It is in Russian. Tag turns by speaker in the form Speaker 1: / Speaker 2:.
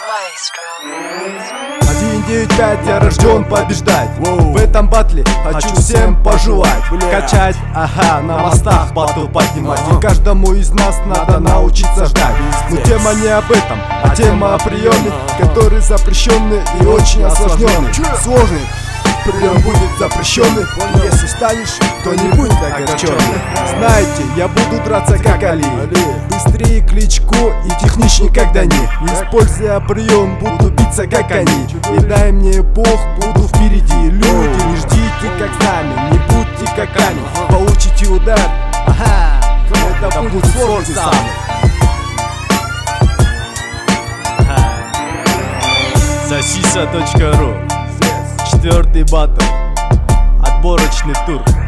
Speaker 1: 195, я рожден побеждать. В этом батле хочу всем пожелать. Качать, ага, на мостах батл поднимать. И каждому из нас надо научиться ждать. Но тема не об этом, а тема о приеме, который запрещенный и очень осложненный. Сложный прием будет запрещенный. Если станешь, то не будь огорченный. Знаете, я буду драться как Али, быстрее Кличко и техничнее как Дани. Используя прием, буду биться как они. И дай мне Бог, буду впереди. Люди, не ждите как с нами, не будьте как камень. Получите удар, ага, это будет сложный самый.
Speaker 2: Sosisa.ru. 4-й батл. Отборочный тур.